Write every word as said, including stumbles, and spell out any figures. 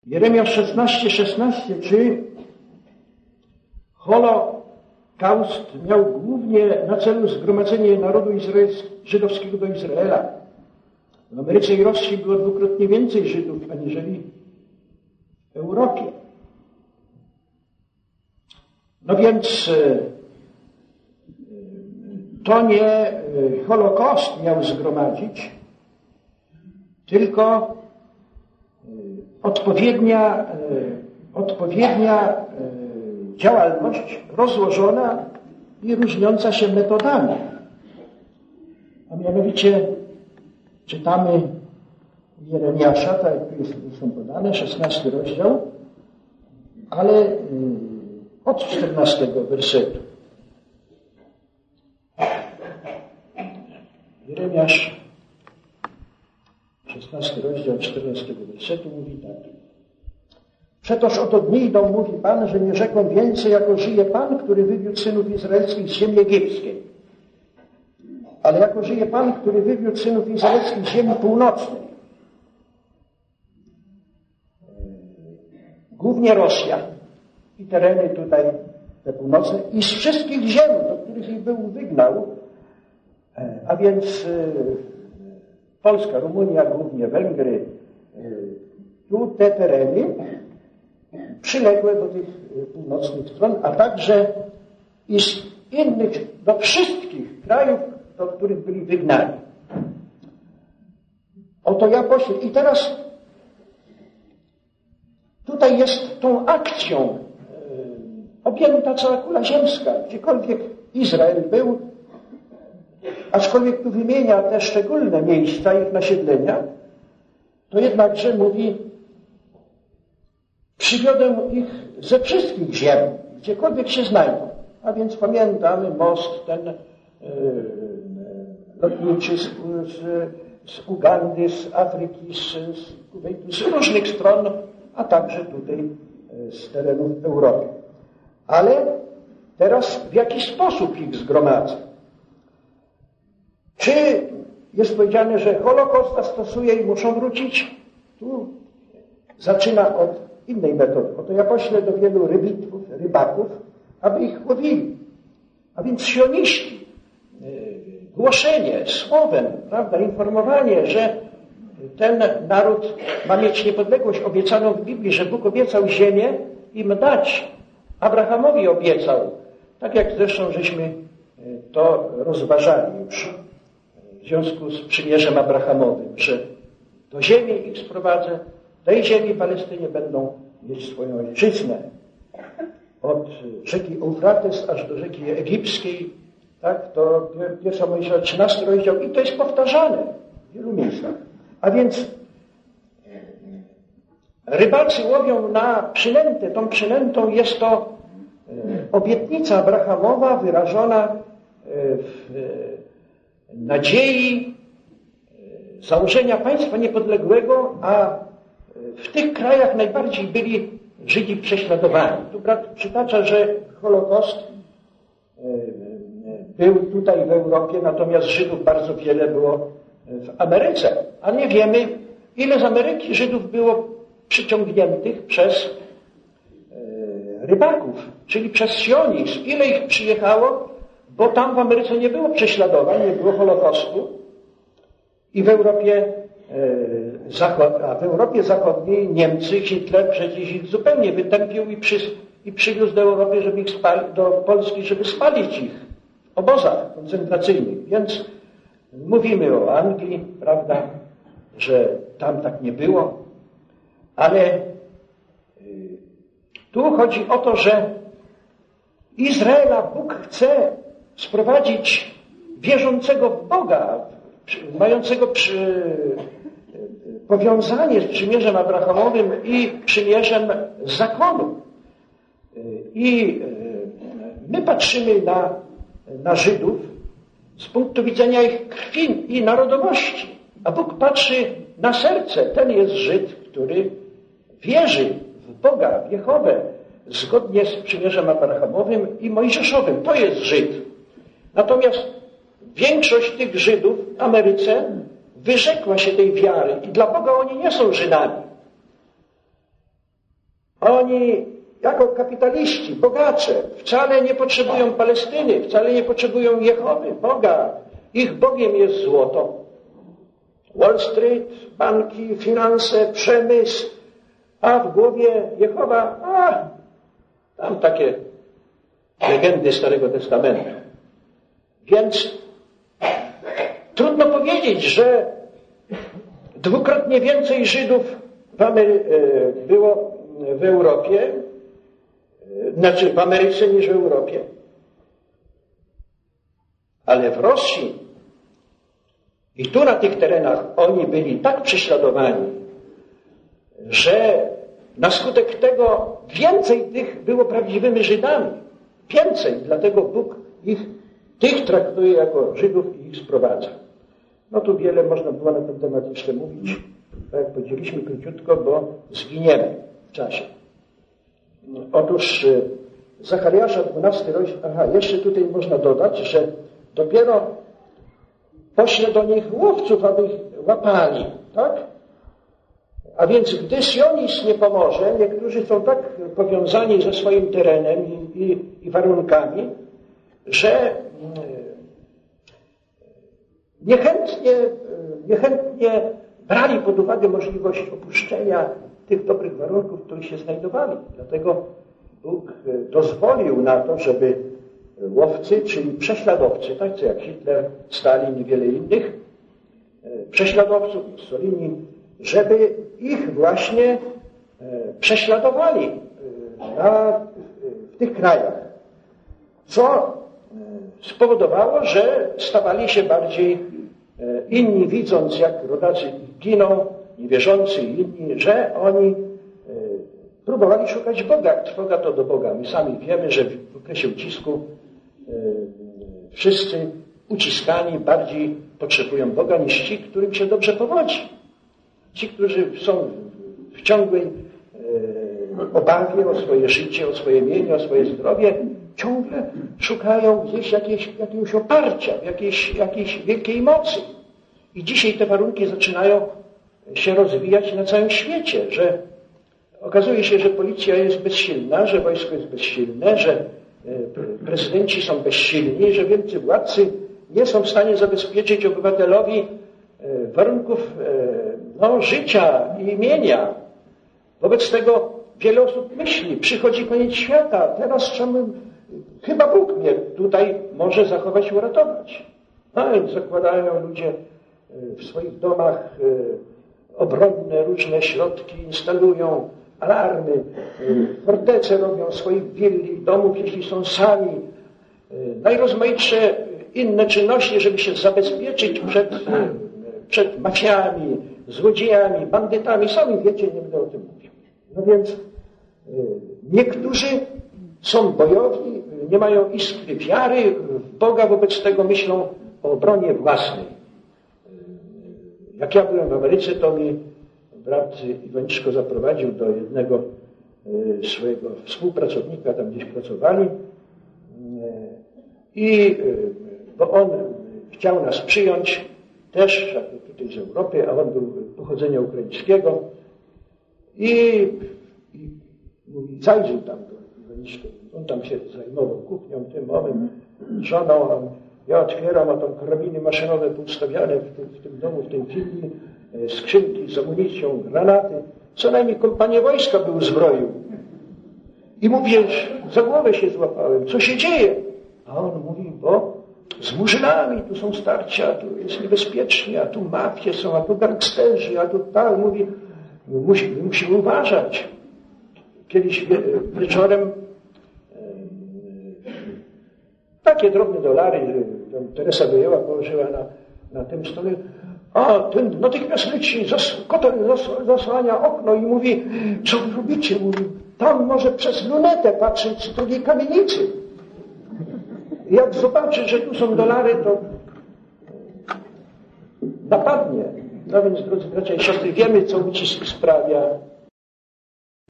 Jeremiasz szesnaście szesnaście, czy Holokaust miał głównie na celu zgromadzenie narodu żydowskiego do Izraela. W Ameryce i Rosji było dwukrotnie więcej Żydów aniżeli w Europie. No więc to nie Holokaust miał zgromadzić, tylko odpowiednia, odpowiednia działalność rozłożona i różniąca się metodami. A mianowicie czytamy Jeremiasza, tak jak tu jest, są podane, szesnasty rozdział, ale od czternastego wersetu. Jeremiasz, szesnasty rozdział, czternastego wersetu mówi tak. Przetoż oto dni idą, mówi Pan, że nie rzekłem więcej, jako żyje Pan, który wywiódł synów izraelskich z ziemi egipskiej. Ale jako żyje Pan, który wywiódł synów izraelskich z ziemi północnej. Głównie Rosja i tereny tutaj te północne i z wszystkich ziem, do których ich był wygnał, a więc Polska, Rumunia, głównie Węgry, tu te tereny przyległe do tych północnych stron, a także i z innych, do wszystkich krajów, do których byli wygnani. Oto ja pośle. I teraz tutaj jest tą akcją e, objęta cała kula ziemska, gdziekolwiek Izrael był, aczkolwiek tu wymienia te szczególne miejsca ich nasiedlenia, to jednakże mówi, przywiodę ich ze wszystkich ziem, gdziekolwiek się znajdą. A więc pamiętamy most ten yy, lotniczy z, z, z Ugandy, z Afryki, z, z Kuwejtu, z różnych stron, a także tutaj z terenów Europy. Ale teraz w jaki sposób ich zgromadza? Czy jest powiedziane, że Holokaust stosuje i muszą wrócić? Tu zaczyna od innej metody. Oto ja poślę do wielu rybitwów, rybaków, aby ich łowili. A więc sioniści, głoszenie słowem, prawda, informowanie, że ten naród ma mieć niepodległość obiecaną w Biblii, że Bóg obiecał ziemię im dać. Abrahamowi obiecał. Tak jak zresztą żeśmy to rozważali już w związku z przymierzem Abrahamowym, że do ziemi ich sprowadzę, tej ziemi Palestynie będą mieć swoją ojczyznę. Od rzeki Eufrates aż do rzeki egipskiej, tak, to pierwsza Mojżesza, trzynasty rozdział i to jest powtarzane w wielu miejscach. A więc rybacy łowią na przynętę. Tą przynętą jest to obietnica Abrahamowa wyrażona w nadziei założenia państwa niepodległego, a w tych krajach najbardziej byli Żydzi prześladowani. Tu brat przytacza, że Holokaust był tutaj w Europie, natomiast Żydów bardzo wiele było w Ameryce. A nie wiemy, ile z Ameryki Żydów było przyciągniętych przez rybaków, czyli przez sionizm. Ile ich przyjechało, bo tam w Ameryce nie było prześladowań, nie było Holokaustu i w Europie a w Europie Zachodniej Niemcy, Hitler przecież ich zupełnie wytępił i, przy, i przywiózł do Europy, żeby ich spali, do Polski, żeby spalić ich w obozach koncentracyjnych. Więc mówimy o Anglii, prawda, że tam tak nie było, ale tu chodzi o to, że Izraela Bóg chce sprowadzić wierzącego w Boga, mającego przy, powiązanie z przymierzem Abrahamowym i przymierzem zakonu. I my patrzymy na, na Żydów z punktu widzenia ich krwi i narodowości, a Bóg patrzy na serce. Ten jest Żyd, który wierzy w Boga, w Jehowę, zgodnie z przymierzem Abrahamowym i Mojżeszowym. To jest Żyd. Natomiast większość tych Żydów w Ameryce wyrzekła się tej wiary i dla Boga oni nie są Żydami. Oni jako kapitaliści, bogacze, wcale nie potrzebują Palestyny, wcale nie potrzebują Jehowy, Boga. Ich Bogiem jest złoto. Wall Street, banki, finanse, przemysł, a w głowie Jehowa, a tam takie legendy Starego Testamentu. Więc trudno powiedzieć, że dwukrotnie więcej Żydów w Amery- było w Europie, znaczy w Ameryce niż w Europie. Ale w Rosji i tu na tych terenach oni byli tak prześladowani, że na skutek tego więcej tych było prawdziwymi Żydami. Więcej, dlatego Bóg ich, tych traktuje jako Żydów i ich sprowadza. No tu wiele można było na ten temat jeszcze mówić, tak jak powiedzieliśmy króciutko, bo zginiemy w czasie. Otóż Zachariasza dwunasty rozdział, aha, jeszcze tutaj można dodać, że dopiero pośle do nich łowców, aby ich łapali, tak? A więc gdy sionizm nie pomoże, niektórzy są tak powiązani ze swoim terenem i, i, i warunkami, że niechętnie, niechętnie brali pod uwagę możliwość opuszczenia tych dobrych warunków, w których się znajdowali. Dlatego Bóg dozwolił na to, żeby łowcy, czyli prześladowcy, tak co jak Hitler, Stalin i wiele innych prześladowców, Mussolini, żeby ich właśnie prześladowali na, w tych krajach. Co spowodowało, że stawali się bardziej inni, widząc jak rodacy giną, niewierzący i inni, że oni próbowali szukać Boga. Trwoga to do Boga. My sami wiemy, że w okresie ucisku wszyscy uciskani bardziej potrzebują Boga niż ci, którym się dobrze powodzi. Ci, którzy są w ciągłej obawie o swoje życie, o swoje mienie, o swoje zdrowie, ciągle szukają gdzieś jakieś, jakiegoś oparcia, jakiejś, jakiejś wielkiej mocy. I dzisiaj te warunki zaczynają się rozwijać na całym świecie, że okazuje się, że policja jest bezsilna, że wojsko jest bezsilne, że prezydenci są bezsilni, że wielcy władcy nie są w stanie zabezpieczyć obywatelowi warunków no, życia i imienia. Wobec tego wiele osób myśli, przychodzi koniec świata, teraz trzeba, chyba Bóg mnie tutaj może zachować i uratować. No i zakładają ludzie w swoich domach obronne różne środki, instalują alarmy, fortece robią swoich willi, domów, jeśli są sami, najrozmaitsze inne czynności, żeby się zabezpieczyć przed, przed mafiami, złodziejami, bandytami. Sami wiecie, nie będę o tym mówił. No więc niektórzy są bojowi, nie mają iskry wiary w Boga, wobec tego myślą o obronie własnej. Jak ja byłem w Ameryce, to mi brat Iwaniczko zaprowadził do jednego swojego współpracownika, tam gdzieś pracowali, i bo on chciał nas przyjąć też, tutaj z Europy, a on był pochodzenia ukraińskiego, i, i mówi, zajrzyj tam do Iwaniczko. On tam się zajmował kuchnią, tym, owym, żoną, a ja otwieram, a tam karabiny maszynowe poustawiane w tym, w tym domu, w tej willi, skrzynki z amunicją, granaty. Co najmniej kompanię wojska by uzbroił. I mówię, za głowę się złapałem, co się dzieje? A on mówi, bo z murzynami tu są starcia, tu jest niebezpiecznie, a tu mafie są, a tu gangsterzy, a tu tak. Mówi, musimy, musimy uważać. Kiedyś wie, wieczorem takie drobne dolary, tam Teresa wyjęła, położyła na, na tym stole. A ten natychmiast leci, zas, kotel zas, zasłania okno i mówi, co wy robicie? Mówi, tam może przez lunetę patrzeć z drugiej kamienicy. Jak zobaczy, że tu są dolary, to napadnie. No więc, drodzy bracia i siostry, wiemy, co ucisk sprawia.